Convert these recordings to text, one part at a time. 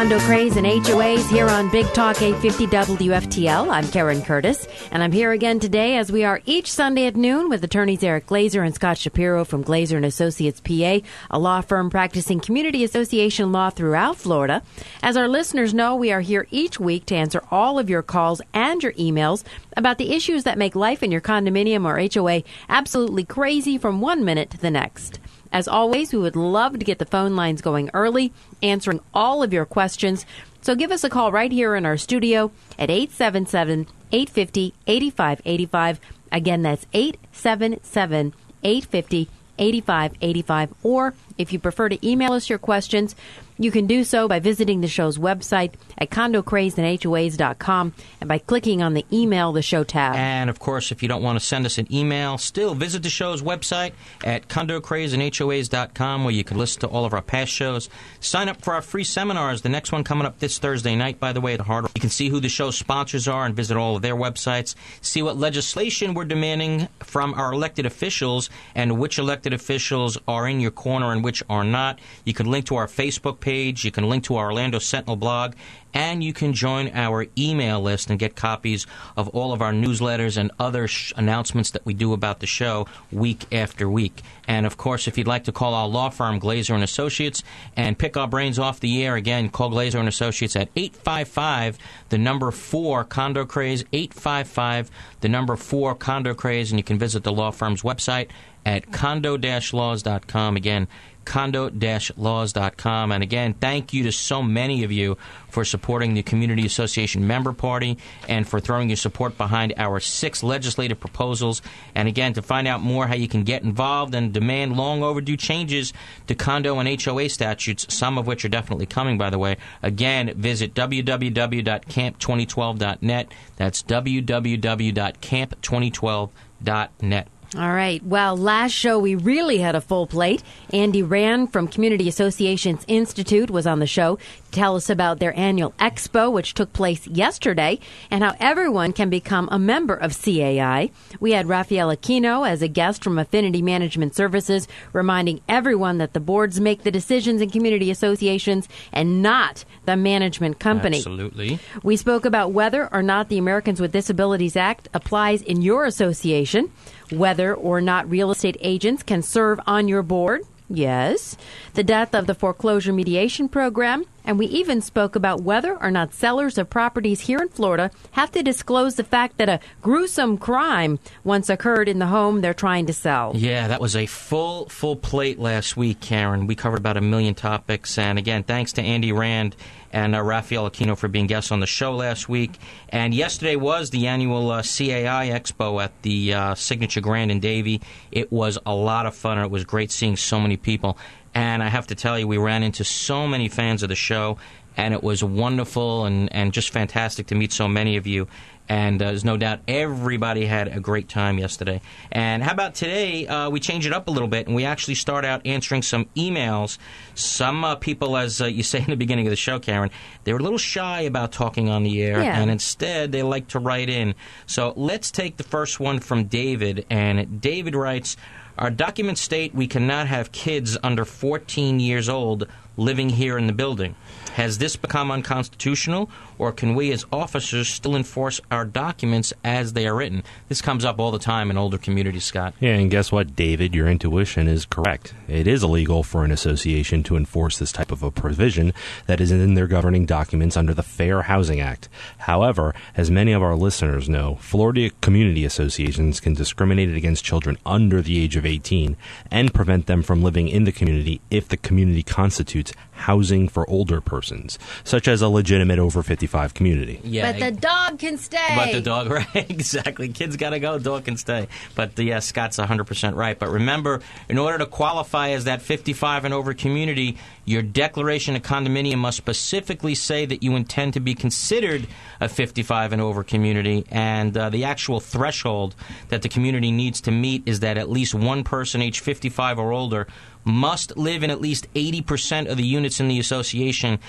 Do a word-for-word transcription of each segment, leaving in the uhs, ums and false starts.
Condo Craze and H O As here on Big Talk eight fifty W F T L. I'm Karen Curtis, and I'm here again today as we are each Sunday at noon with attorneys Eric Glazer and Scott Shapiro from Glazer and Associates P A, a law firm practicing community association law throughout Florida. As our listeners know, we are here each week to answer all of your calls and your emails about the issues that make life in your condominium or H O A absolutely crazy from one minute to the next. As always, we would love to get the phone lines going early, answering all of your questions. So give us a call right here in our studio at eight seven seven, eight five zero, eight five eight five. Again, that's eight seven seven, eight five zero, eight five eight five. Or if you prefer to email us your questions, you can do so by visiting the show's website at condo craze and H O As dot com and by clicking on the Email the Show tab. And, of course, if you don't want to send us an email, still visit the show's website at condo craze and H O As dot com, where you can listen to all of our past shows. Sign up for our free seminars. The next one coming up this Thursday night, by the way, at the Hard Rock. You can see who the show's sponsors are and visit all of their websites. See what legislation we're demanding from our elected officials and which elected officials are in your corner and which are not. You can link to our Facebook page. You can link to our Orlando Sentinel blog, and you can join our email list and get copies of all of our newsletters and other sh- announcements that we do about the show week after week. And, of course, if you'd like to call our law firm, Glazer and Associates, and pick our brains off the air, again, call Glazer and Associates at eight five five, the number four, Condo Craze, eight five five, the number four, Condo Craze, and you can visit the law firm's website at condo dash laws dot com. Again, condo dash laws dot com. And again, thank you to so many of you for supporting the Community Association Member Party and for throwing your support behind our six legislative proposals. And again, to find out more how you can get involved and demand long overdue changes to condo and H O A statutes, some of which are definitely coming, by the way, again, visit w w w dot camp twenty twelve dot net. That's w w w dot camp twenty twelve dot net. All right. Well, last show we really had a full plate. Andy Rand from Community Associations Institute was on the show to tell us about their annual expo, which took place yesterday, and how everyone can become a member of C A I. We had Rafael Aquino as a guest from Affinity Management Services, reminding everyone that the boards make the decisions in community associations and not the management company. Absolutely. We spoke about whether or not the Americans with Disabilities Act applies in your association, whether or not real estate agents can serve on your board. Yes. The death of the foreclosure mediation program. And we even spoke about whether or not sellers of properties here in Florida have to disclose the fact that a gruesome crime once occurred in the home they're trying to sell. Yeah, that was a full, full plate last week, Karen. We covered about a million topics. And again, thanks to Andy Rand and uh, Rafael Aquino for being guests on the show last week. And yesterday was the annual uh, C A I Expo at the uh, Signature Grand in Davie. It was a lot of fun, and it was great seeing so many people. And I have to tell you, we ran into so many fans of the show, and it was wonderful and, and just fantastic to meet so many of you. And uh, there's no doubt everybody had a great time yesterday. And how about today? Uh, we change it up a little bit, and we actually start out answering some emails. Some uh, people, as uh, you say in the beginning of the show, Karen, they were a little shy about talking on the air, yeah. and instead they like to write in. So let's take the first one from David. And David writes, our documents state we cannot have kids under fourteen years old living here in the building. Has this become unconstitutional, or can we as officers still enforce our documents as they are written? This comes up all the time in older communities, Scott. Yeah, and guess what, David? Your intuition is correct. It is illegal for an association to enforce this type of a provision that is in their governing documents under the Fair Housing Act. However, as many of our listeners know, Florida community associations can discriminate against children under the age of eighteen and prevent them from living in the community if the community constitutes housing for older persons, such as a legitimate over fifty-five community. Yeah, but the dog can stay. But the dog, right? Exactly. Kids got to go, dog can stay. But, uh, yeah, Scott's one hundred percent right. But remember, in order to qualify as that fifty-five and over community, your declaration of condominium must specifically say that you intend to be considered a fifty-five and over community. And uh, the actual threshold that the community needs to meet is that at least one person age fifty-five or older must live in at least eighty percent of the units in the association.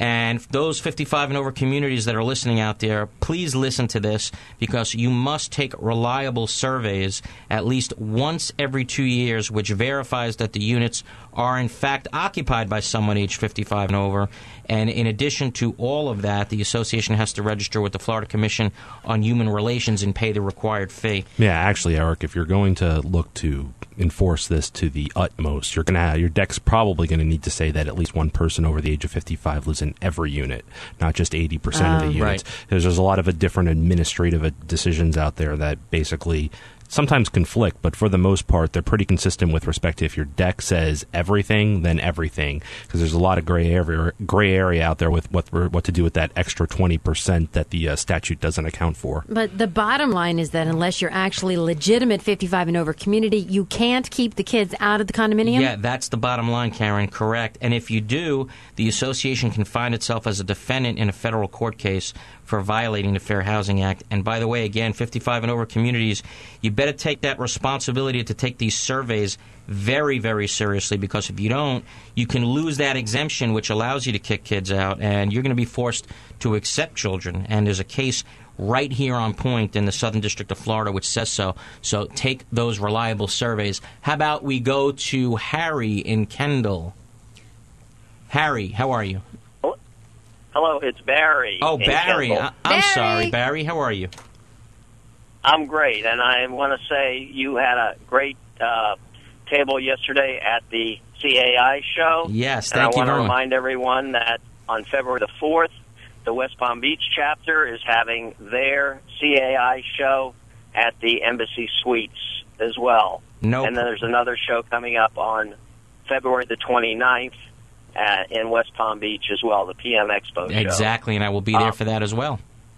And those fifty-five and over communities that are listening out there, please listen to this, because you must take reliable surveys at least once every two years, which verifies that the units are in fact occupied by someone age fifty-five and over. And in addition to all of that, the association has to register with the Florida Commission on Human Relations and pay the required fee. Yeah, actually, Eric, if you're going to look to enforce this to the utmost, you're going to have, your deck's probably going to need to say that at least one person over the age of fifty-five lives in every unit, not just eighty percent um, of the units. Right. There's, there's a lot of uh, different administrative uh, decisions out there that basically sometimes conflict, but for the most part, they're pretty consistent with respect to if your deck says everything, then everything, because there's a lot of gray area, gray area out there with what what to do with that extra twenty percent that the uh, statute doesn't account for. But the bottom line is that unless you're actually a legitimate fifty-five and over community, you can't keep the kids out of the condominium? Yeah, that's the bottom line, Karen, correct. And if you do, the association can find itself as a defendant in a federal court case for violating the Fair Housing Act. And by the way, again, fifty-five and over communities, you better take that responsibility to take these surveys very, very seriously, because if you don't, you can lose that exemption which allows you to kick kids out, and you're going to be forced to accept children. And there's a case right here on point in the Southern District of Florida which says so. So take those reliable surveys. How about we go to Harry in Kendall? Harry, how are you? Hello, it's Barry. Oh, Barry. I- I'm Barry. sorry, Barry. How are you? I'm great, and I want to say you had a great uh, table yesterday at the C A I show. Yes, and thank I you want to very much. remind everyone that on February the fourth, the West Palm Beach chapter is having their C A I show at the Embassy Suites as well. Nope. And then there's another show coming up on February the twenty-ninth uh, in West Palm Beach as well, the P M Expo show. Exactly, and I will be there Um, for that as well.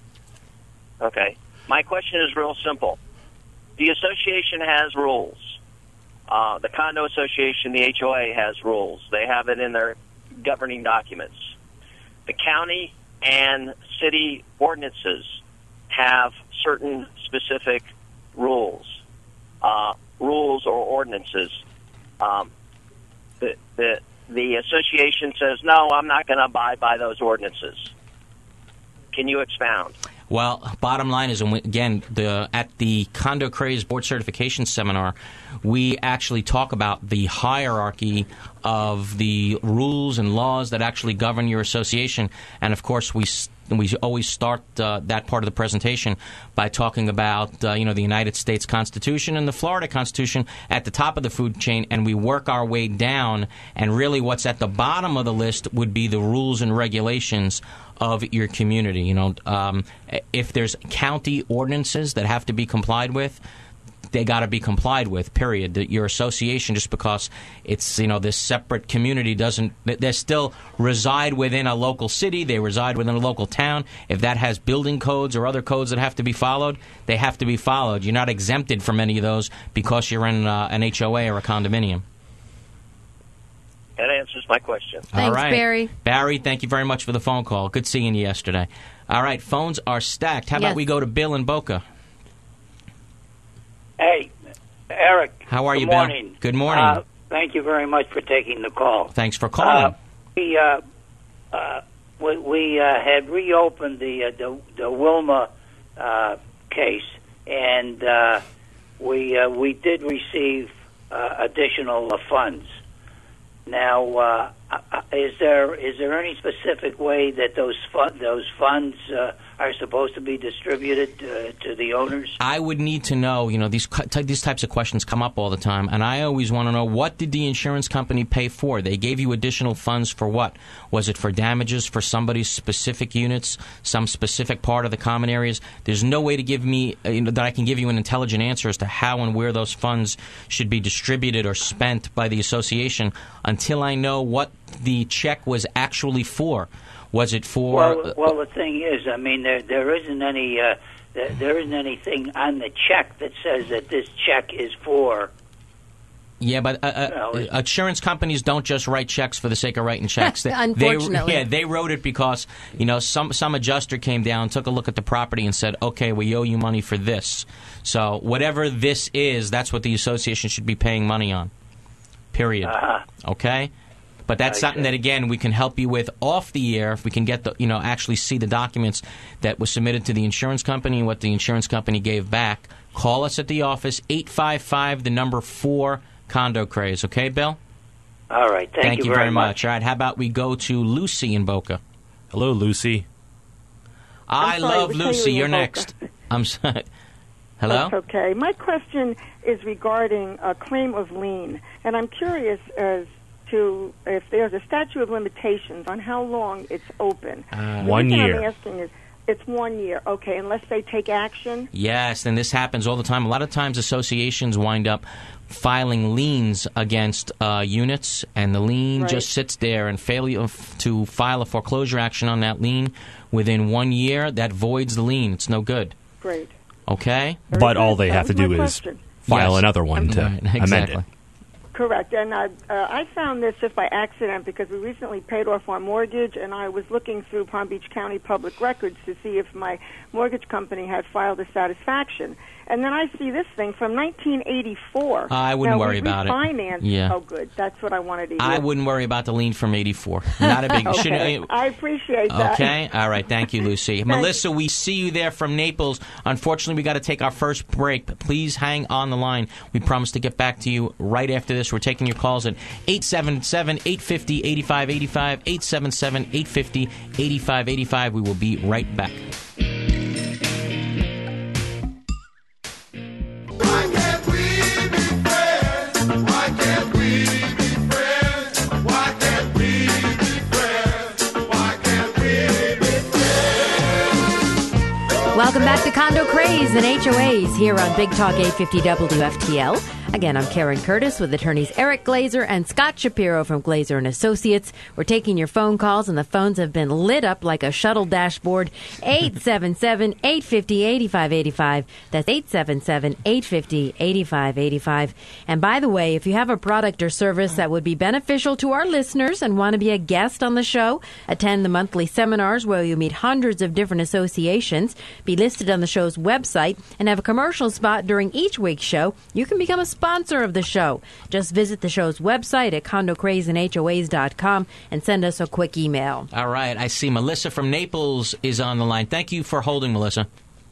Okay. My question is real simple. The association has rules. Uh, the Condo Association, the H O A, has rules. They have it in their governing documents. The county and city ordinances have certain specific rules, uh, rules or ordinances. Um, the, the, the association says, no, I'm not going to abide by those ordinances. Can you expound? Well, bottom line is, again, the at the Condo Craze Board Certification Seminar, we actually talk about the hierarchy of the rules and laws that actually govern your association. And, of course, we we always start uh, that part of the presentation by talking about, uh, you know, the United States Constitution and the Florida Constitution at the top of the food chain, and we work our way down. And really what's at the bottom of the list would be the rules and regulations of your community. You know, um, if there's county ordinances that have to be complied with, they got to be complied with, period. Your association, just because it's, you know, this separate community, doesn't, they still reside within a local city, they reside within a local town. If that has building codes or other codes that have to be followed, they have to be followed. You're not exempted from any of those because you're in uh, an H O A or a condominium. That answers my question. Thanks, All right. Barry. Barry, thank you very much for the phone call. Good seeing you yesterday. All right, phones are stacked. How Yes. about we go to Bill in Boca? Hey, Eric. How are good you, Bill? morning. Good morning. Uh, thank you very much for taking the call. Thanks for calling. Uh, we uh, uh, we, we uh, had reopened the uh, the, the Wilma uh, case, and uh, we uh, we did receive uh, additional uh, funds. Now, uh, is there is there any specific way that those fun, those funds uh, are supposed to be distributed uh, to the owners? I would need to know, you know, these these types of questions come up all the time, and I always want to know, what did the insurance company pay for? They gave you additional funds for what? Was it for damages for somebody's specific units, some specific part of the common areas? There's no way to give me, uh, you know, that I can give you an intelligent answer as to how and where those funds should be distributed or spent by the association until I know what the check was actually for. Was it for? Well, well, the thing is, I mean, there there isn't any uh, there, there isn't anything on the check that says that this check is for. Yeah, but uh, uh, Well, it's- insurance companies don't just write checks for the sake of writing checks. They, Unfortunately. they, yeah, they wrote it because, you know, some some adjuster came down, took a look at the property, and said, "Okay, we owe you money for this." So whatever this is, that's what the association should be paying money on. Period. Uh-huh. Okay. But that's Okay. something that, again, we can help you with off the air if we can get the, you know, actually see the documents that were submitted to the insurance company and what the insurance company gave back. Call us at the office, eight five five, the number four, Condo Craze. Okay, Bill? All right. Thank, Thank you very very much. All right, how about we go to Lucy in Boca? Hello, Lucy. I sorry, love we're Lucy. Haley You're in Boca. next. I'm sorry. Hello? That's okay. My question is regarding a claim of lien, and I'm curious as to if there's a statute of limitations on how long it's open. Uh, The One reason year. I'm asking is it's one year, okay, unless they take action. Yes, and this happens all the time. A lot of times associations wind up filing liens against uh, units, and the lien Right. just sits there, and failure to file a foreclosure action on that lien within one year, that voids the lien. It's no good. Great. Okay? Very But good. all they That have to was my do is question. file Yes. another one to Right, amend exactly. it. Correct. And uh, uh, I found this just by accident because we recently paid off our mortgage, and I was looking through Palm Beach County Public Records to see if my mortgage company had filed a satisfaction. And then I see this thing from nineteen eighty-four. I wouldn't now, worry we about it. refinanced. Yeah. Oh, good. That's what I wanted to hear. I wouldn't worry about the lien from eighty-four. Not a big... Okay. shouldn't- I appreciate that. Okay. All right. Thank you, Lucy. Melissa, we see you there from Naples. Unfortunately, we got to take our first break. But please hang on the line. We promise to get back to you right after this. We're taking your calls at eight seven seven, eight five zero, eight five eight five, eight seven seven, eight five zero, eight five eight five. We will be right back. Why can't we be friends? Why can't we be friends? Why can't we be friends? Why can't we be friends? Welcome back to Condo Craze and H O As here on Big Talk eight fifty W F T L. Again, I'm Karen Curtis with attorneys Eric Glazer and Scott Shapiro from Glazer and Associates. We're taking your phone calls, and the phones have been lit up like a shuttle dashboard. eight seven seven, eight five zero, eight five eight five. That's eight seven seven, eight five zero, eight five eight five. And by the way, if you have a product or service that would be beneficial to our listeners and want to be a guest on the show, attend the monthly seminars where you meet hundreds of different associations, be listed on the show's website, and have a commercial spot during each week's show, you can become a sponsor of the show. Just visit the show's website at condo craze and H O As dot com and send us a quick email. All right. I see Melissa from Naples is on the line. Thank you for holding, Melissa.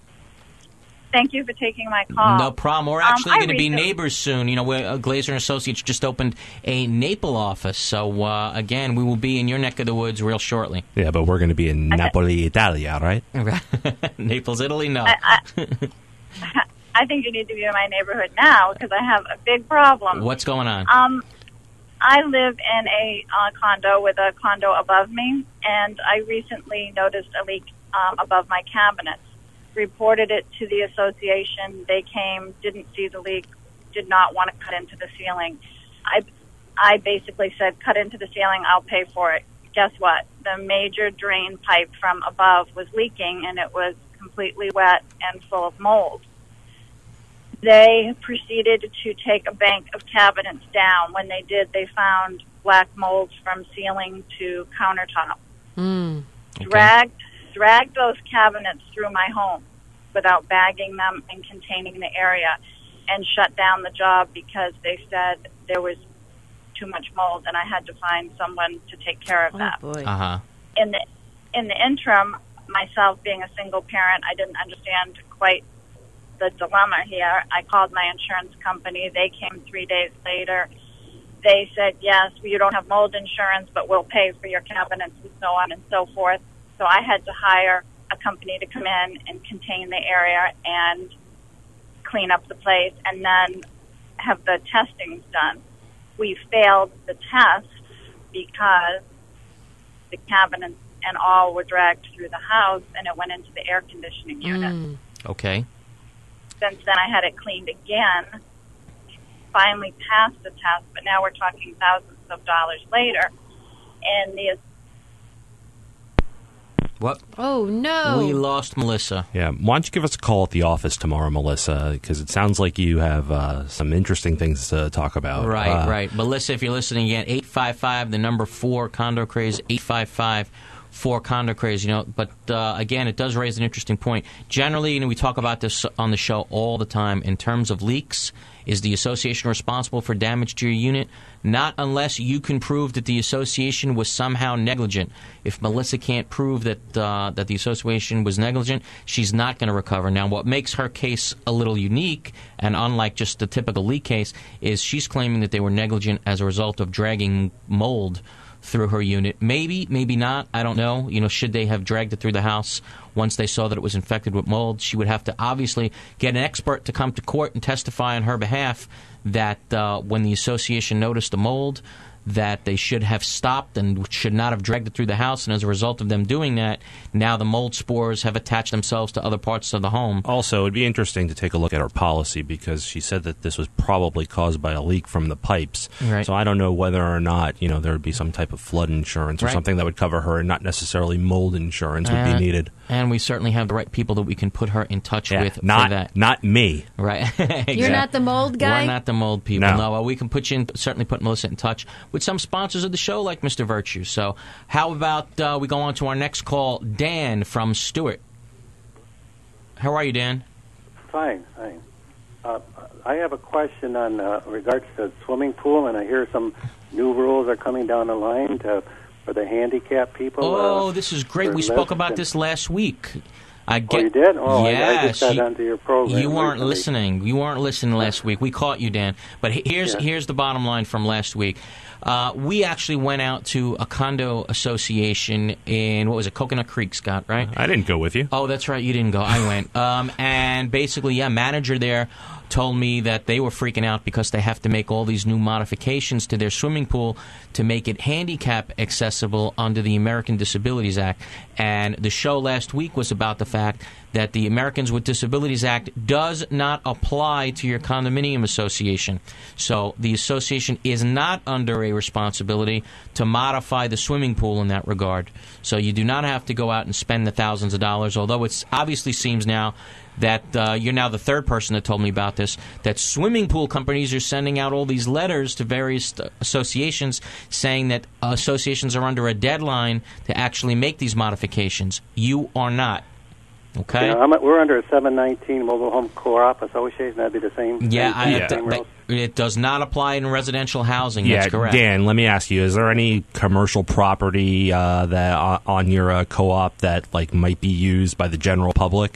Thank you for taking my call. No problem. We're Um, actually I going to be recently- neighbors soon. You know, we're, uh, Glazer and Associates just opened a Naples office. So, uh, again, we will be in your neck of the woods real shortly. Yeah, but we're going to be in Napoli, Italia, right? Naples, Italy? No. I, I, I think you need to be in my neighborhood now because I have a big problem. What's going on? Um, I live in a uh, condo with a condo above me, and I recently noticed a leak um, above my cabinets. Reported it to the association. They came, didn't see the leak, did not want to cut into the ceiling. I, I basically said, cut into the ceiling, I'll pay for it. Guess what? The major drain pipe from above was leaking, and it was completely wet and full of mold. They proceeded to take a bank of cabinets down. When they did, they found black molds from ceiling to countertop. Mm. Okay. Dragged, dragged those cabinets through my home without bagging them and containing the area, and shut down the job because they said there was too much mold, and I had to find someone to take care of Oh, that. boy. Uh-huh. In the in the interim, myself being a single parent, I didn't understand quite the dilemma here. I called my insurance company. They came three days later. They said, yes, you don't have mold insurance, but we'll pay for your cabinets and so on and so forth. So I had to hire a company to come in and contain the area and clean up the place and then have the testings done. We failed the test because the cabinets and all were dragged through the house, and it went into the air conditioning unit. Mm. Okay. Since then, I had it cleaned again, finally passed the test, but now we're talking thousands of dollars later. And the What? Oh, no. We lost Melissa. Yeah. Why don't you give us a call at the office tomorrow, Melissa? Because it sounds like you have uh, some interesting things to talk about. Right, Uh, right. Melissa, if you're listening again, eight five five, the number four, Condo Craze, eight five five, for Condo Craze, you know. But uh, again, it does raise an interesting point. Generally, you know, we talk about this on the show all the time. In terms of leaks, is the association responsible for damage to your unit? Not unless you can prove that the association was somehow negligent. If Melissa can't prove that uh, that the association was negligent, she's not going to recover. Now, what makes her case a little unique, and unlike just the typical leak case, is she's claiming that they were negligent as a result of dragging mold through her unit. Maybe, maybe not. I don't know. You know, should they have dragged it through the house once they saw that it was infected with mold? She would have to obviously get an expert to come to court and testify on her behalf that uh, when the association noticed the mold, that they should have stopped and should not have dragged it through the house. And as a result of them doing that, now the mold spores have attached themselves to other parts of the home. Also, it would be interesting to take a look at her policy, because she said that this was probably caused by a leak from the pipes. Right. So I don't know whether or not, you know, there would be some type of flood insurance or Right. something that would cover her, and not necessarily mold insurance would Uh, be needed. And we certainly have the right people that we can put her in touch Yeah, with not, for that. Not me. Right. Exactly. You're not the mold guy? We're not the mold people. No. No, well, we can put you in, certainly put Melissa in touch with some sponsors of the show, like Mister Virtue. So how about uh, we go on to our next call, Dan from Stewart. How are you, Dan? Fine, fine. Uh, I have a question on uh, regards to the swimming pool, and I hear some new rules are coming down the line to for the handicapped people. Oh, uh, this is great. for We spoke lifts about and- this last week. I Oh, get, you did? Oh, I- I yes, just got you- onto your program You weren't recently. listening. You weren't listening last week. We caught you, Dan. But he- here's Yeah. here's the bottom line from last week. Uh, we actually went out to a condo association in, what was it, Coconut Creek, Scott, right? I didn't go with you. Oh, that's right. You didn't go. I went. Um, and basically, yeah, manager there told me that they were freaking out because they have to make all these new modifications to their swimming pool to make it handicap accessible under the American Disabilities Act. And the show last week was about the fact that the Americans with Disabilities Act does not apply to your condominium association. So the association is not under a responsibility to modify the swimming pool in that regard. So you do not have to go out and spend the thousands of dollars, although it obviously seems now that uh, you're now the third person that told me about this, that swimming pool companies are sending out all these letters to various uh, associations saying that uh, associations are under a deadline to actually make these modifications. You are not. Okay? You know, I'm, we're under a seven nineteen Mobile Home Co-op Association. That'd be the same. Yeah, I, same, Yeah. same th- rules? th- it does not apply in residential housing. Yeah, That's correct. Dan, let me ask you, is there any commercial property uh, that uh, on your uh, co-op that like might be used by the general public?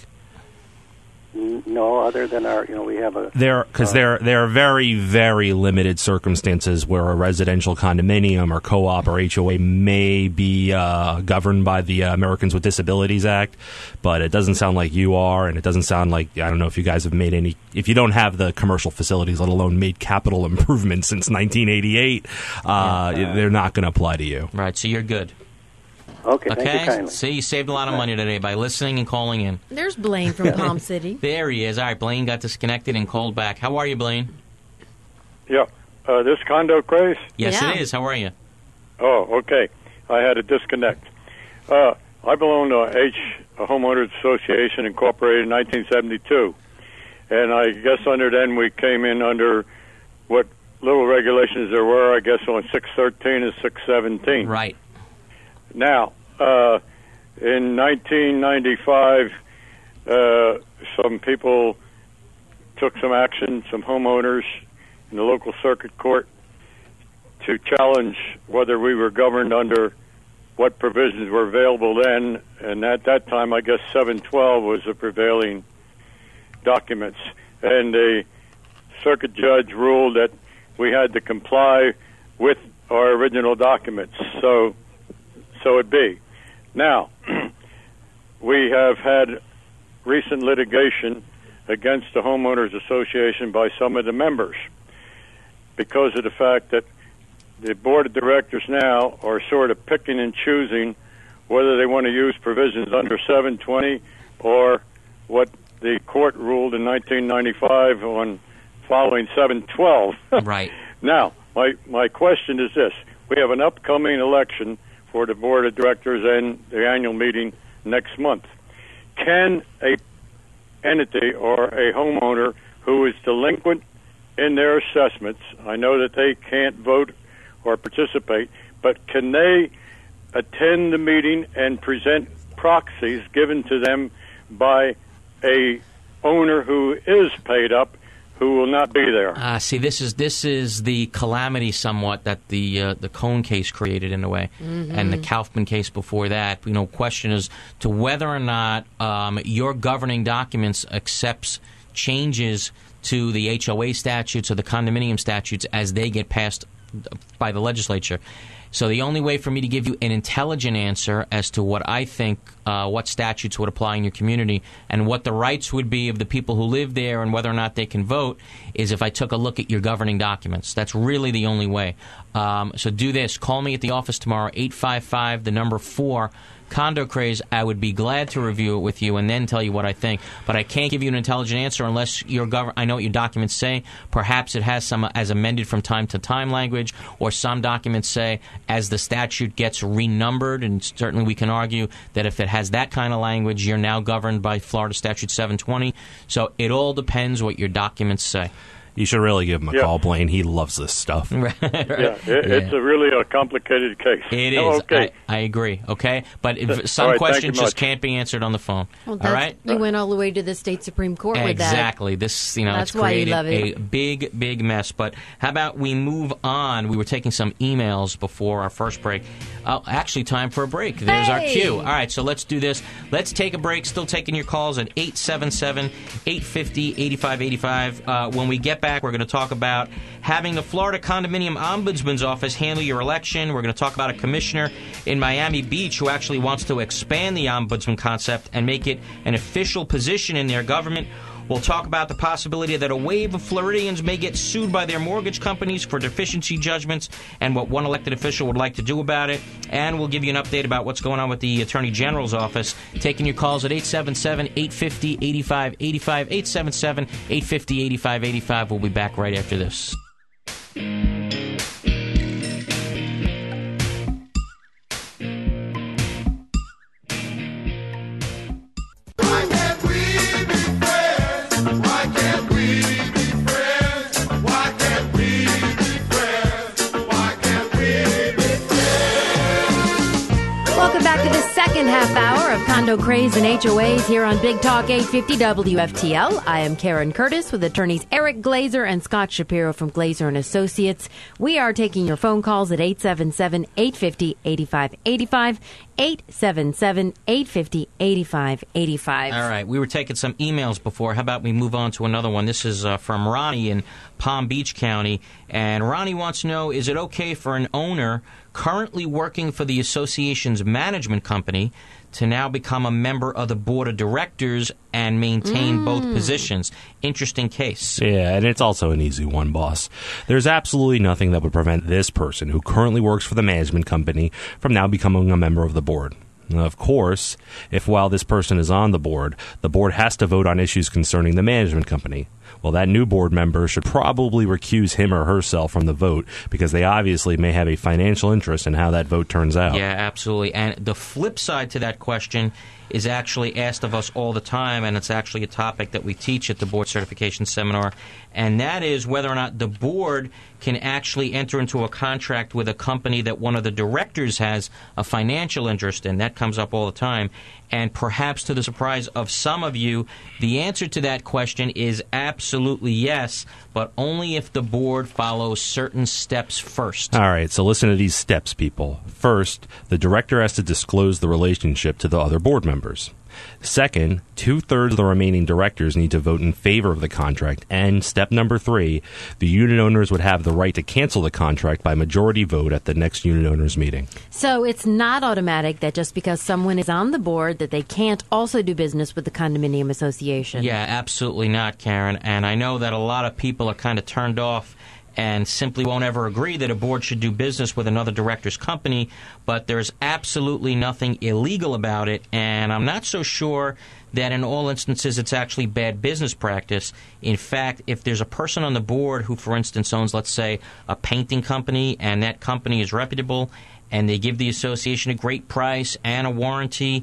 N- No, other than our, you know, we have a. There, because uh, there, there are very, very limited circumstances where a residential condominium or co-op or H O A may be uh, governed by the uh, Americans with Disabilities Act, but it doesn't sound like you are, and it doesn't sound like, I don't know if you guys have made any, if you don't have the commercial facilities, let alone made capital improvements since nineteen eighty-eight, uh, Yeah. they're not going to apply to you. Right, so you're good. Okay, thank you Okay? kindly. See, you saved a lot of money today by listening and calling in. There's Blaine from Palm City. There he is. All right, Blaine got disconnected and called back. How are you, Blaine? Yeah. Uh, this condo craze? Yes, Yeah. it is. How are you? Oh, okay. I had a disconnect. Uh, I belong to H a Homeowners Association Incorporated in nineteen seventy-two. And I guess under then we came in under what little regulations there were, I guess, on six thirteen and six seventeen. Right. Now, uh, in nineteen ninety-five, uh, some people took some action, some homeowners in the local circuit court to challenge whether we were governed under what provisions were available then. And at that time, I guess seven twelve was the prevailing documents. And the circuit judge ruled that we had to comply with our original documents. So, so it be. Now, we have had recent litigation against the Homeowners Association by some of the members because of the fact that the board of directors now are sort of picking and choosing whether they want to use provisions under seven twenty or what the court ruled in nineteen ninety-five on following seven twelve. Right. Now, my, my question is this. We have an upcoming election for the board of directors and the annual meeting next month. Can a entity or a homeowner who is delinquent in their assessments, I know that they can't vote or participate, but can they attend the meeting and present proxies given to them by a owner who is paid up, who will not be there. Uh, see, this is this is the calamity somewhat that the uh, the Cohn case created in a way, Mm-hmm. and the Kaufman case before that. You know, question is to whether or not um, your governing documents accepts changes to the H O A statutes or the condominium statutes as they get passed by the legislature. So the only way for me to give you an intelligent answer as to what I think, uh, what statutes would apply in your community and what the rights would be of the people who live there and whether or not they can vote is if I took a look at your governing documents. That's really the only way. Um, so do this. Call me at the office tomorrow, eight five five, the number four, Condo Craze. I would be glad to review it with you and then tell you what I think. But I can't give you an intelligent answer unless your gov- I know what your documents say. Perhaps it has some as amended from time to time language, or some documents say as the statute gets renumbered, and certainly we can argue that if it has that kind of language, you're now governed by Florida Statute seven twenty. So it all depends what your documents say. You should really give him a Yeah. call, Blaine. He loves this stuff. Right. Yeah, it, it's a really a complicated case. It is. Oh, okay. I, I agree. Okay, but if All some right, thank you questions just much. can't be answered on the phone. Well, all that's, right. You went all the way to the state Supreme Court with that. Exactly. This, you know, That's it's why you created love it. a big, big mess. But how about we move on? We were taking some emails before our first break. Uh, actually, time for a break. There's our Hey! cue. All right, so let's do this. Let's take a break. Still taking your calls at eight seven seven, eight five zero, eight five eight five. Uh, when we get back, we're going to talk about having the Florida Condominium Ombudsman's Office handle your election. We're going to talk about a commissioner in Miami Beach who actually wants to expand the ombudsman concept and make it an official position in their government. We'll talk about the possibility that a wave of Floridians may get sued by their mortgage companies for deficiency judgments and what one elected official would like to do about it. And we'll give you an update about what's going on with the Attorney General's office. Taking your calls at eight seven seven, eight five zero, eight five eight five, eight seven seven, eight five zero, eight five eight five. We'll be back right after this. Why can't we be friends? Why can't we be friends? Why can't we be friends? Why can't we be friends? Welcome back to the second half hour of Condo Craze and H O As here on Big Talk eight fifty W F T L. I am Karen Curtis with attorneys Eric Glazer and Scott Shapiro from Glazer and Associates. We are taking your phone calls at eight seven seven, eight five zero, eight five eight five, eight seven seven, eight five zero, eight five eight five. All right, we were taking some emails before. How about we move on to another one? This is uh, from Ronnie in Palm Beach County. And Ronnie wants to know, is it okay for an owner currently working for the association's management company to now become a member of the board of directors and maintain Mm. both positions? Interesting case. Yeah, and it's also an easy one, boss. There's absolutely nothing that would prevent this person, who currently works for the management company, from now becoming a member of the board. Now, of course, if while this person is on the board, the board has to vote on issues concerning the management company, well, that new board member should probably recuse him or herself from the vote, because they obviously may have a financial interest in how that vote turns out. Yeah, absolutely. And the flip side to that question is actually asked of us all the time, and it's actually a topic that we teach at the board certification seminar, and that is whether or not the board can actually enter into a contract with a company that one of the directors has a financial interest in. That comes up all the time. And perhaps to the surprise of some of you, the answer to that question is absolutely yes, but only if the board follows certain steps first. All right, so listen to these steps, people. First, the director has to disclose the relationship to the other board members. Second, two-thirds of the remaining directors need to vote in favor of the contract. And step number three, the unit owners would have the right to cancel the contract by majority vote at the next unit owners meeting. So it's not automatic that just because someone is on the board that they can't also do business with the condominium association. Yeah, absolutely not, Karen. And I know that a lot of people are kind of turned off and simply won't ever agree that a board should do business with another director's company, but there's absolutely nothing illegal about it, and I'm not so sure that in all instances it's actually bad business practice. In fact, if there's a person on the board who, for instance, owns, let's say, a painting company, and that company is reputable, and they give the association a great price and a warranty,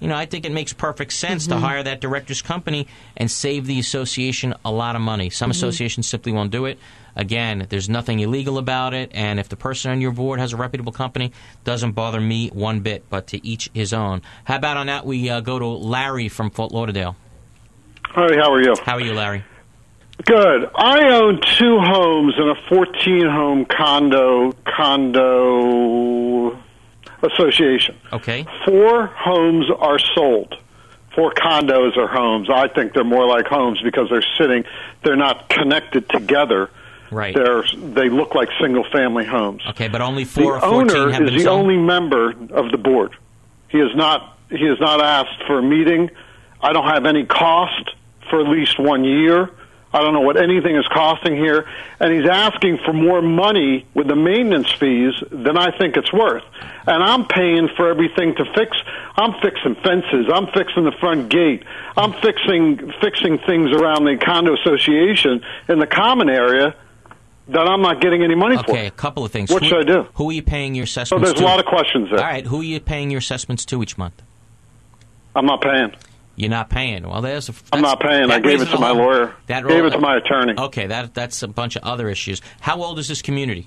you know, I think it makes perfect sense Mm-hmm. to hire that director's company and save the association a lot of money. Some Mm-hmm. associations simply won't do it. Again, there's nothing illegal about it, and if the person on your board has a reputable company, doesn't bother me one bit, but to each his own. How about on that we uh, go to Larry from Fort Lauderdale. Hi, how are you? How are you, Larry? Good. I own two homes in a fourteen-home condo condo association. Okay. Four homes are sold. Four condos are homes. I think they're more like homes because they're sitting, they're not connected together. Right. They're, they look like single-family homes. Okay, but only four The or fourteen owner have is been the sold? only member of the board. He has not, he has not asked for a meeting. I don't have any cost for at least one year. I don't know what anything is costing here, and he's asking for more money with the maintenance fees than I think it's worth. And I'm paying for everything to fix. I'm fixing fences. I'm fixing the front gate. I'm fixing fixing things around the condo association in the common area that I'm not getting any money for. Okay, a couple of things. What who, should I do? Who are you paying your So assessments there's to? a lot of questions there. All right, who are you paying your assessments to each month? I'm not paying. You're not paying. Well, there's. A, I'm not paying. I that gave raises it to a my whole- lawyer. That Gave ro- it to my attorney. Okay, that that's a bunch of other issues. How old is this community?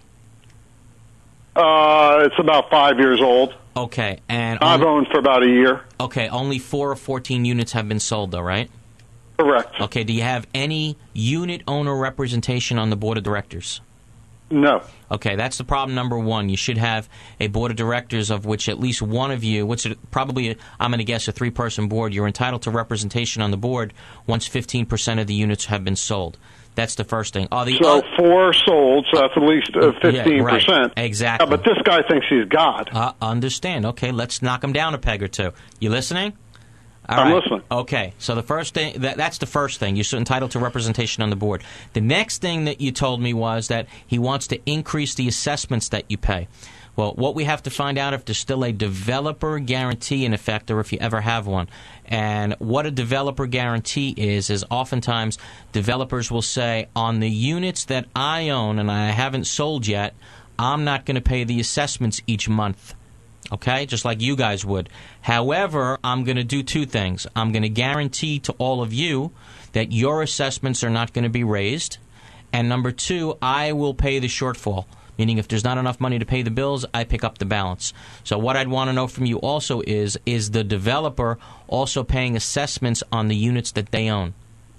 Uh, it's about five years old. Okay, and I've only, owned for about a year. okay, only four or fourteen units have been sold, though, right? Correct. Okay, do you have any unit owner representation on the board of directors? No. Okay, that's the problem number one. You should have a board of directors of which at least one of you, what's it, probably, a, I'm going to guess, a three-person board. You're entitled to representation on the board once fifteen percent of the units have been sold. That's the first thing. Oh, the, So oh, four sold, so that's at least uh, fifteen yeah, right. percent. Exactly. Yeah, but this guy thinks he's God. Uh, understand. Okay, let's knock him down a peg or two. You listening? All I'm right. listening. Okay, so the first thing, that, that's the first thing. You're entitled to representation on the board. The next thing that you told me was that he wants to increase the assessments that you pay. Well, what we have to find out if there's still a developer guarantee in effect or if you ever have one. And what a developer guarantee is, is oftentimes developers will say, on the units that I own and I haven't sold yet, I'm not going to pay the assessments each month. Okay, just like you guys would. However, I'm going to do two things. I'm going to guarantee to all of you that your assessments are not going to be raised. And number two, I will pay the shortfall. Meaning if there's not enough money to pay the bills, I pick up the balance. So what I'd want to know from you also is, is the developer also paying assessments on the units that they own?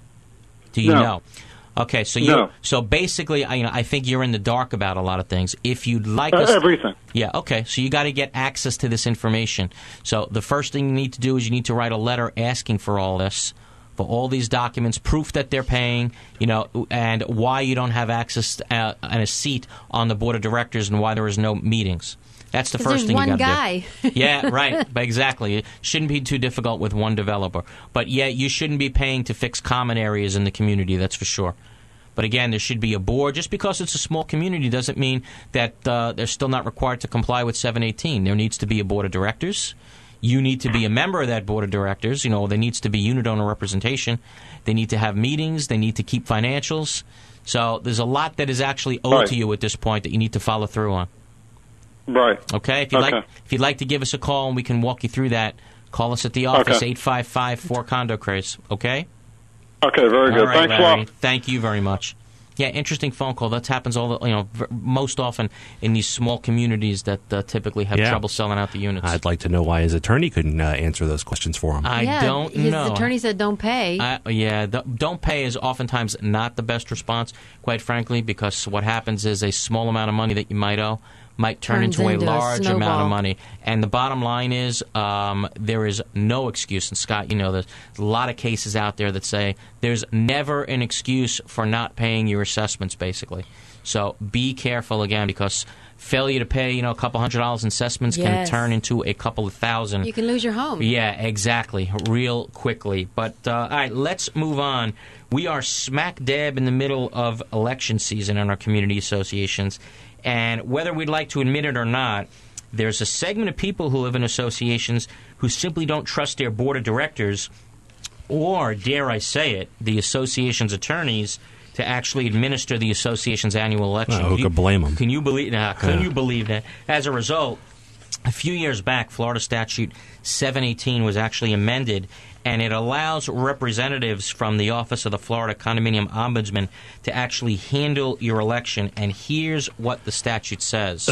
Do you No. know? Okay, so you No. so basically, I, you know, I think you're in the dark about a lot of things. If you'd like Uh, us, everything. yeah, okay. So you got to get access to this information. So the first thing you need to do is you need to write a letter asking for all this, for all these documents, proof that they're paying, you know, and why you don't have access to, uh, and a seat on the board of directors and why there is no meetings. That's the 'Cause first there's thing one you got guy. to do. Yeah, right. But exactly. It shouldn't be too difficult with one developer. But yeah, you shouldn't be paying to fix common areas in the community. That's for sure. But again, there should be a board. Just because it's a small community doesn't mean that uh, they're still not required to comply with seven eighteen. There needs to be a board of directors. You need to be a member of that board of directors. You know, there needs to be unit owner representation. They need to have meetings. They need to keep financials. So there's a lot that is actually owed Right. to you at this point that you need to follow through on. Right. Okay? If you'd, Okay. like, if you'd like to give us a call and we can walk you through that, call us at the office, Okay. eight five five, four condo craze. Okay? Okay, very good. All right, Thanks a Larry. lot. Thank you very much. Yeah, interesting phone call. That happens all the, you know v- most often in these small communities that uh, typically have Yeah. trouble selling out the units. I'd like to know why his attorney couldn't uh, answer those questions for him. I yeah, don't his know. attorney said don't pay. I, yeah, the, don't pay is oftentimes not the best response, quite frankly, because what happens is a small amount of money that you might owe might turn Turns into a into a large amount snowball. of money. And the bottom line is um, there is no excuse. And Scott, you know, there's a lot of cases out there that say there's never an excuse for not paying your assessments, basically. So be careful, again, because failure to pay, you know, a couple hundred dollars in assessments can Yes. turn into a couple of thousand. You can lose your home. Yeah, exactly. Real quickly. But, uh, all right, let's move on. We are smack dab in the middle of election season in our community associations. And whether we'd like to admit it or not, there's a segment of people who live in associations who simply don't trust their board of directors or, dare I say it, the association's attorneys to actually administer the association's annual election. Oh, who Can could blame 'em? Can you believe that? Can Yeah. you believe that? As a result, a few years back, Florida Statute seven eighteen was actually amended, and it allows representatives from the Office of the Florida Condominium Ombudsman to actually handle your election. And here's what the statute says.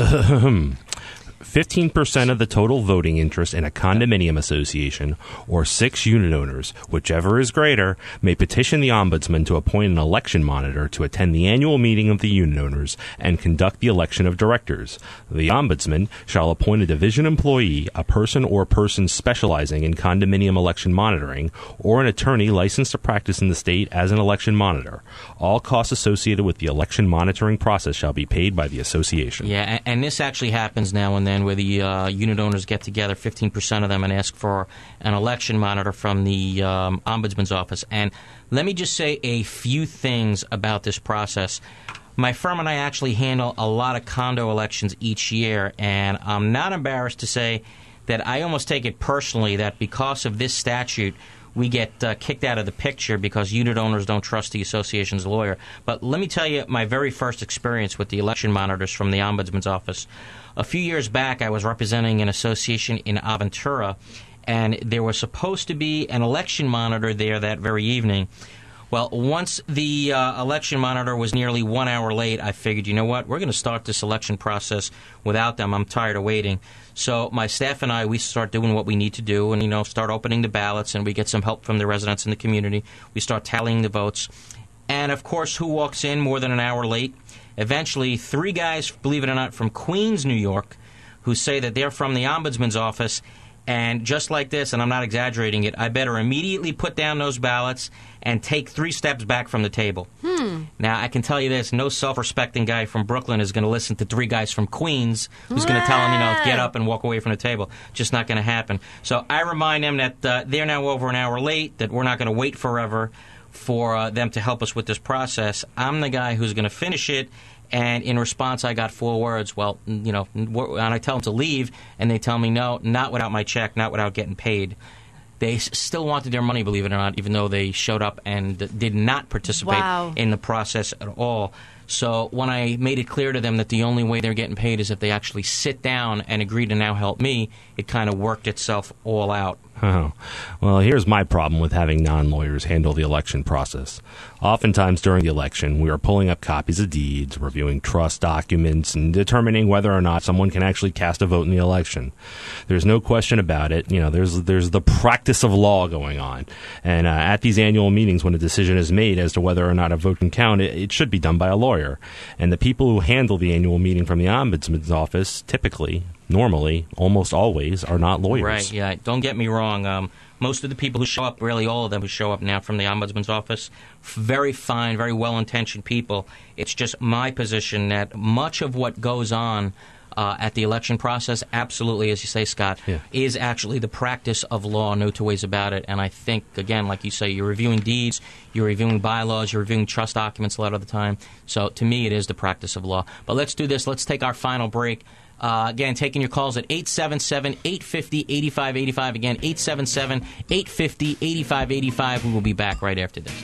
fifteen percent of the total voting interest in a condominium association or six unit owners, whichever is greater, may petition the ombudsman to appoint an election monitor to attend the annual meeting of the unit owners and conduct the election of directors. The ombudsman shall appoint a division employee, a person or persons specializing in condominium election monitoring, or an attorney licensed to practice in the state as an election monitor. All costs associated with the election monitoring process shall be paid by the association. Yeah, and, and this actually happens now and then, where the uh, unit owners get together, fifteen percent of them, and ask for an election monitor from the um, Ombudsman's office. And let me just say a few things about this process. My firm and I actually handle a lot of condo elections each year, and I'm not embarrassed to say that I almost take it personally that because of this statute, we get uh, kicked out of the picture because unit owners don't trust the association's lawyer. But let me tell you my very first experience with the election monitors from the Ombudsman's office. A few years back, I was representing an association in Aventura, and there was supposed to be an election monitor there that very evening. Well, once the uh, election monitor was nearly one hour late, I figured, you know what, we're going to start this election process without them. I'm tired of waiting. So my staff and I, we start doing what we need to do and, you know, start opening the ballots, and we get some help from the residents in the community. We start tallying the votes. And, of course, who walks in more than an hour late? Eventually, three guys, believe it or not, from Queens, New York, who say that they're from the Ombudsman's office. And just like this, and I'm not exaggerating it, I better immediately put down those ballots and take three steps back from the table. Hmm. Now, I can tell you this, no self-respecting guy from Brooklyn is going to listen to three guys from Queens who's going to tell him, you know, get up and walk away from the table. Just not going to happen. So I remind them that uh, they're now over an hour late, that we're not going to wait forever for uh, them to help us with this process. I'm the guy who's going to finish it. And in response, I got four words. Well, you know, and I tell them to leave, and they tell me, no, not without my check, not without getting paid. They s- still wanted their money, believe it or not, even though they showed up and did not participate Wow. in the process at all. So when I made it clear to them that the only way they're getting paid is if they actually sit down and agree to now help me, it kind of worked itself all out. Oh. Well, here's my problem with having non-lawyers handle the election process. Oftentimes during the election, we are pulling up copies of deeds, reviewing trust documents, and determining whether or not someone can actually cast a vote in the election. There's no question about it. You know, there's there's the practice of law going on. And uh, at these annual meetings, when a decision is made as to whether or not a vote can count, it, it should be done by a lawyer. And the people who handle the annual meeting from the Ombudsman's office typically, normally, almost always, are not lawyers. Right, yeah. Don't get me wrong. Um, most of the people who show up, really all of them who show up now from the Ombudsman's office, very fine, very well-intentioned people. It's just my position that much of what goes on uh, at the election process, absolutely, as you say, Scott, Yeah. is actually the practice of law, no two ways about it. And I think, again, like you say, you're reviewing deeds, you're reviewing bylaws, you're reviewing trust documents a lot of the time. So to me, it is the practice of law. But let's do this. Let's take our final break. Uh, again, taking your calls at eight seven seven, eight five zero, eight five eight five. Again, eight seven seven, eight five zero, eight five eight five. We will be back right after this.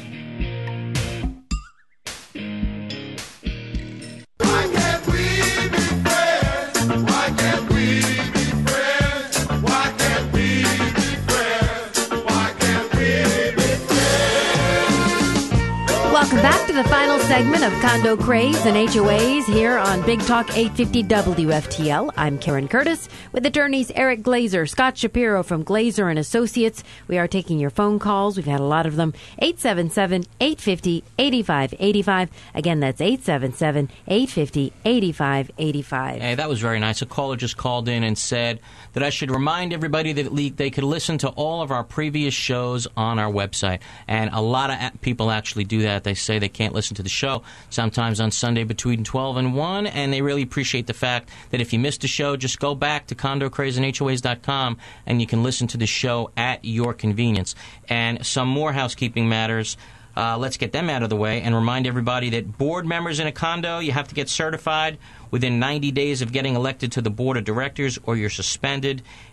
Why can't we be friends? Why can't we be friends? Why can't we be friends? Why can't we be friends? Welcome back to the final segment of Condo Craze and H O As here on Big Talk eight fifty W F T L. I'm Karen Curtis with attorneys Eric Glazer, Scott Shapiro from Glazer and Associates. We are taking your phone calls. We've had a lot of them. eight seven seven, eight five zero, eight five eight five. Again, that's eight seven seven, eight five zero, eight five eight five. Hey, that was very nice. A caller just called in and said that I should remind everybody that le- they could listen to all of our previous shows on our website. And a lot of a- people actually do that. They say they can't listen to the show sometimes on Sunday between twelve and one, and they really appreciate the fact that if you missed a show, just go back to condo craze and H O As dot com and you can listen to the show at your convenience. And some more housekeeping matters. Uh, let's get them out of the way and remind everybody that board members in a condo, you have to get certified within ninety days of getting elected to the board of directors or you're suspended.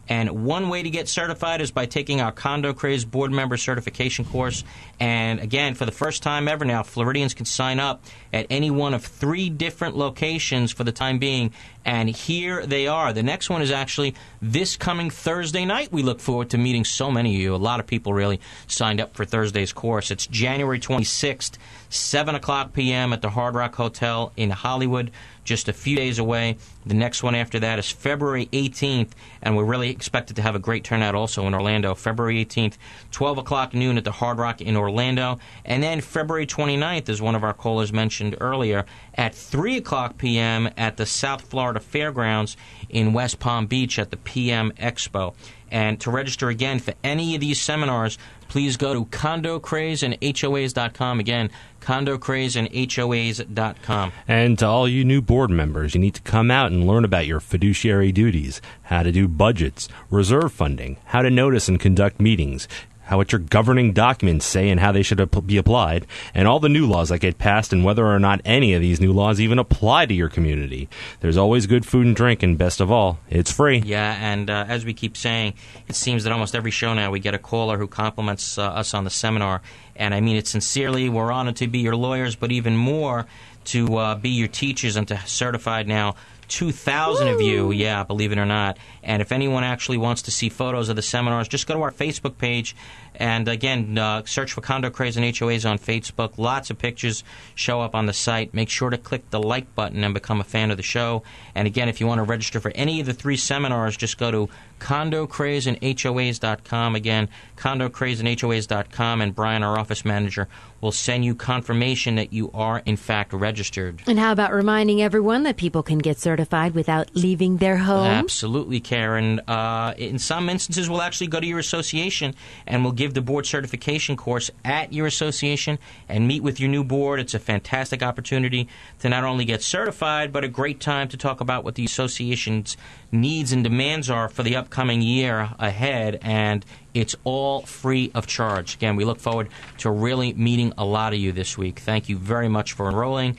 And one way to get certified is by taking our Condo Craze board member certification course. And again, for the first time ever now, Floridians can sign up at any one of three different locations for the time being. And here they are. The next one is actually this coming Thursday night. We look forward to meeting so many of you. A lot of people really signed up for Thursday's course. It's January twenty-sixth, seven o'clock p.m. at the Hard Rock Hotel in Hollywood, just a few days away. The next one after that is February eighteenth, and we're really expected to have a great turnout also in Orlando. February eighteenth, twelve o'clock noon at the Hard Rock in Orlando. And then February twenty-ninth, as one of our callers mentioned earlier, at three o'clock p.m. at the South Florida Fairgrounds in West Palm Beach at the P M Expo. And to register again for any of these seminars, please go to condo craze and H O As dot com. Again, condo craze and H O As dot com. And to all you new board members, you need to come out and learn about your fiduciary duties, how to do budgets, reserve funding, how to notice and conduct meetings, how what your governing documents say and how they should ap- be applied, and all the new laws that get passed and whether or not any of these new laws even apply to your community. There's always good food and drink, and best of all, it's free. Yeah, and uh, as we keep saying, it seems that almost every show now we get a caller who compliments uh, us on the seminar, and I mean it sincerely. We're honored to be your lawyers, but even more to uh, be your teachers and to certified now two thousand Woo! Of you, yeah, believe it or not. And if anyone actually wants to see photos of the seminars, just go to our Facebook page. And again, uh, search for Condo Craze and H O As on Facebook. Lots of pictures show up on the site. Make sure to click the like button and become a fan of the show. And again, if you want to register for any of the three seminars, just go to condo craze and H O As dot com. Again, condo craze and H O As dot com. And Brian, our office manager, will send you confirmation that you are, in fact, registered. And how about reminding everyone that people can get certified without leaving their home? Absolutely, Karen. Uh, in some instances, we'll actually go to your association and we'll give the board certification course at your association and meet with your new board. It's a fantastic opportunity to not only get certified, but a great time to talk about what the association's needs and demands are for the upcoming year ahead, and it's all free of charge. Again, we look forward to really meeting a lot of you this week. Thank you very much for enrolling.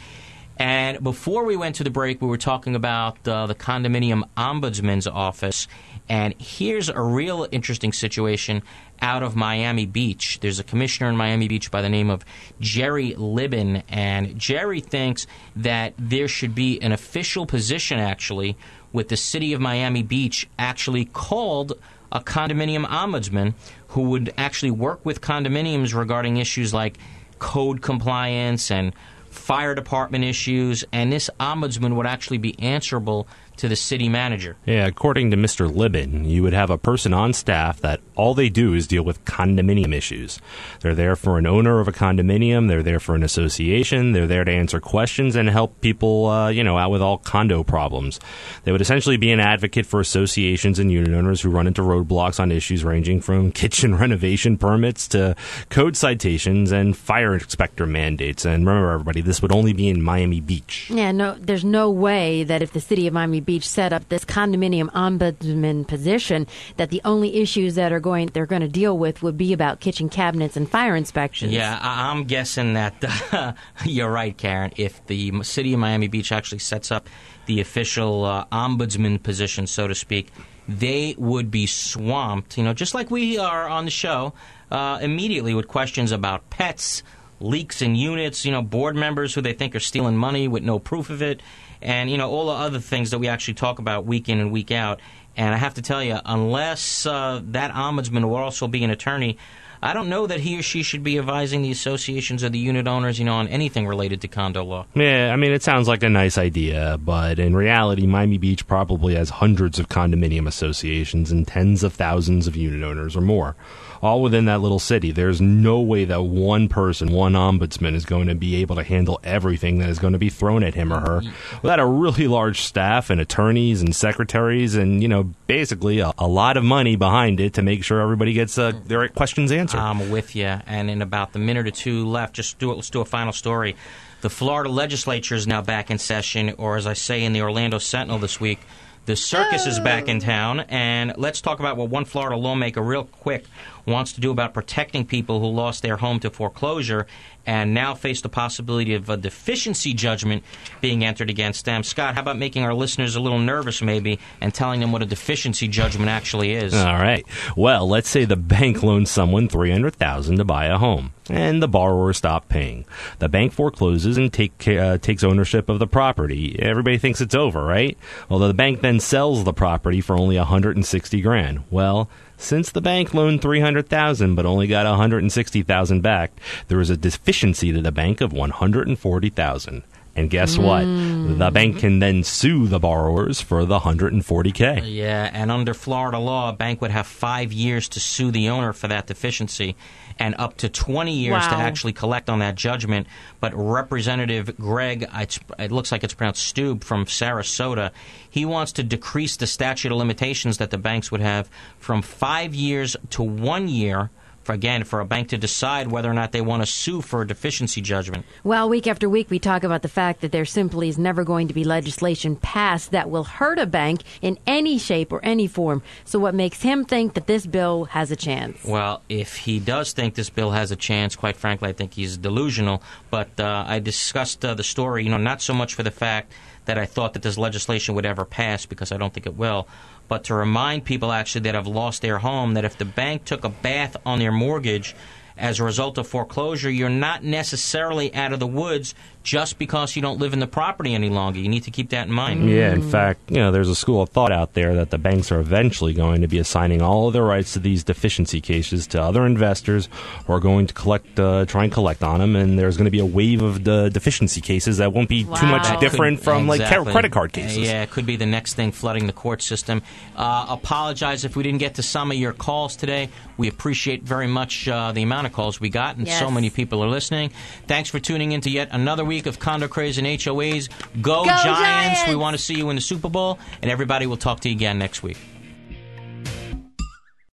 And before we went to the break, we were talking about uh, the Condominium Ombudsman's Office, and here's a real interesting situation out of Miami Beach. There's a commissioner in Miami Beach by the name of Jerry Libin, and Jerry thinks that there should be an official position, actually, with the city of Miami Beach actually called a condominium ombudsman who would actually work with condominiums regarding issues like code compliance and fire department issues, and this ombudsman would actually be answerable to the city manager. Yeah, according to Mister Libin, you would have a person on staff that all they do is deal with condominium issues. They're there for an owner of a condominium, they're there for an association, they're there to answer questions and help people, uh, you know, out with all condo problems. They would essentially be an advocate for associations and unit owners who run into roadblocks on issues ranging from kitchen renovation permits to code citations and fire inspector mandates. And remember, everybody, this would only be in Miami Beach. Yeah, no, there's no way that if the city of Miami Beach set up this condominium ombudsman position, that the only issues that are going they're going to deal with would be about kitchen cabinets and fire inspections. Yeah, I- I'm guessing that uh, you're right, Karen. If the city of Miami Beach actually sets up the official uh, ombudsman position, so to speak, they would be swamped, you know, just like we are on the show, uh, immediately with questions about pets, leaks in units, you know, board members who they think are stealing money with no proof of it, and, you know, all the other things that we actually talk about week in and week out. And I have to tell you, unless uh, that ombudsman will also be an attorney, I don't know that he or she should be advising the associations or the unit owners, you know, on anything related to condo law. Yeah, I mean, it sounds like a nice idea, but in reality, Miami Beach probably has hundreds of condominium associations and tens of thousands of unit owners or more, all within that little city. There's no way that one person, one ombudsman, is going to be able to handle everything that is going to be thrown at him or her without a really large staff and attorneys and secretaries and, you know, basically a, a lot of money behind it to make sure everybody gets uh, their questions answered. I'm with you. And in about the minute or two left, just do it. Let's do a final story. The Florida legislature is now back in session, or as I say in the Orlando Sentinel this week, the circus is back in town. And let's talk about what one Florida lawmaker real quick wants to do about protecting people who lost their home to foreclosure and now face the possibility of a deficiency judgment being entered against them. Scott, how about making our listeners a little nervous maybe and telling them what a deficiency judgment actually is? All right. Well, let's say the bank loans someone three hundred thousand dollars to buy a home, and the borrower stopped paying. The bank forecloses and take, uh, takes ownership of the property. Everybody thinks it's over, right? Although the bank then sells the property for only one hundred sixty grand. Well, since the bank loaned three hundred thousand dollars but only got one hundred sixty thousand dollars back, there is a deficiency to the bank of one hundred forty thousand dollars. And guess what? Mm. The bank can then sue the borrowers for the one hundred forty thousand dollars. Yeah, and under Florida law, a bank would have five years to sue the owner for that deficiency and up to twenty years to Wow. actually collect on that judgment. But Representative Greg, it's, it looks like it's pronounced Stube from Sarasota, he wants to decrease the statute of limitations that the banks would have from five years to one year, for again, for a bank to decide whether or not they want to sue for a deficiency judgment. Well, week after week, we talk about the fact that there simply is never going to be legislation passed that will hurt a bank in any shape or any form. So what makes him think that this bill has a chance? Well, if he does think this bill has a chance, quite frankly, I think he's delusional. But uh, I discussed uh, the story, you know, not so much for the fact that I thought that this legislation would ever pass, because I don't think it will, but to remind people actually that have lost their home that if the bank took a bath on their mortgage as a result of foreclosure, you're not necessarily out of the woods just because you don't live in the property any longer. You need to keep that in mind. Yeah, in fact, you know, there's a school of thought out there that the banks are eventually going to be assigning all of their rights to these deficiency cases to other investors who are going to collect, uh, try and collect on them, and there's going to be a wave of the deficiency cases that won't be too Wow. much That different Could- from like exactly. ca- credit card cases. Uh, yeah, it could be the next thing flooding the court system. Uh, apologize if we didn't get to some of your calls today. We appreciate very much uh, the amount of calls we got, and Yes. so many people are listening. Thanks for tuning in to yet another week of Condo Craze and H O As. Go, Go Giants! Giants! We want to see you in the Super Bowl, and everybody will talk to you again next week.